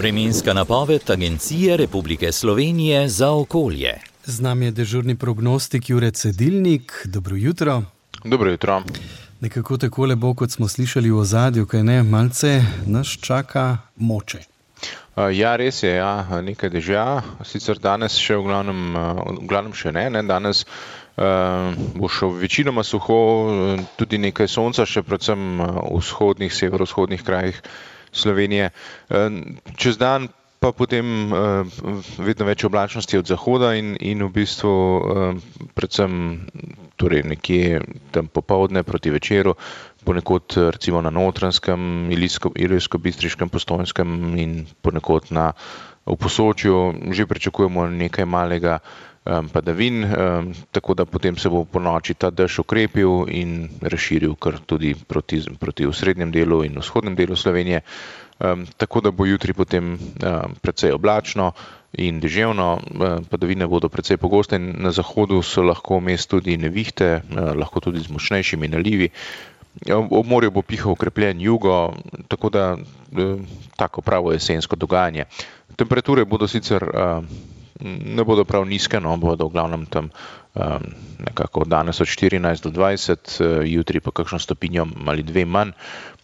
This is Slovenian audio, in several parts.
Vremenska napoved Agencije Republike Slovenije za okolje. Z nami je dežurni prognostik Jure Cedilnik. Dobro jutro. Dobro jutro. Nekako takole bo, kot smo slišali v ozadju, kaj ne, malce nas čaka moče. Ja, res je, nekaj dežja, sicer danes še v glavnem še ne, danes bo še večinoma suho, tudi nekaj sonca, še predvsem v vzhodnih, severovzhodnih krajih Slovenije. Čez dan pa potem vedno več oblačnosti od zahoda in v bistvu predvsem torej nekje tam popoldne proti večeru, ponekod recimo na Notranjskem, Ilirsko-Bistriškem, Postojnskem in ponekod v Posočju že pričakujemo nekaj malega padavin, tako da potem se bo po noči ta dež okrepil in razširil kar tudi proti osrednjem delu in vzhodnem delu Slovenije. Tako da bo jutri potem precej oblačno in deževno, padavine bodo precej pogoste in na zahodu so lahko vmes tudi nevihte, lahko tudi z močnejšimi nalivi. Ob morju bo pihal okrepljen jugo, tako da tako pravo jesensko dogajanje. Temperature bodo sicer ne bodo prav nizke, bodo v glavnem tam nekako danes od 14 do 20, jutri pa kakšno stopinjo ali dve manj.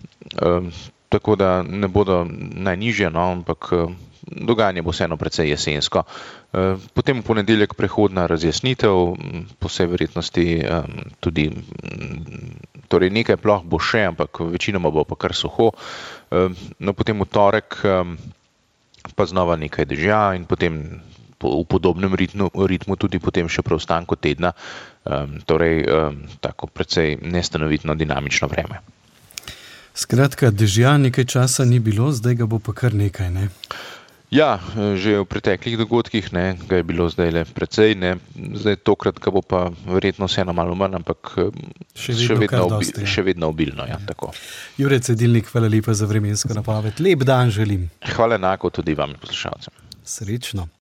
Tako da ne bodo najnižje, ampak dogajanje bo vseeno precej jesensko. Potem v ponedeljek prehodna razjasnitev, po vsej verjetnosti tudi, torej nekaj ploh bo še, ampak večinoma bo pa kar suho. Potem v torek pa znova nekaj dežja in potem v podobnem ritmu tudi potem še preostanku tedna, torej tako precej nestanovitno dinamično vreme. Skratka, dežja nekaj časa ni bilo, zdaj ga bo pa kar nekaj, ne? Ja, že v preteklih dogodkih, ga je bilo zdaj le precej, zdaj tokrat ga bo pa verjetno vseeno malo manj, ampak še vedno obilno, tako. Jure Cedilnik, hvala lepa za vremensko napoved. Lep dan želim. Hvala enako tudi vam, poslušalcem. Srečno.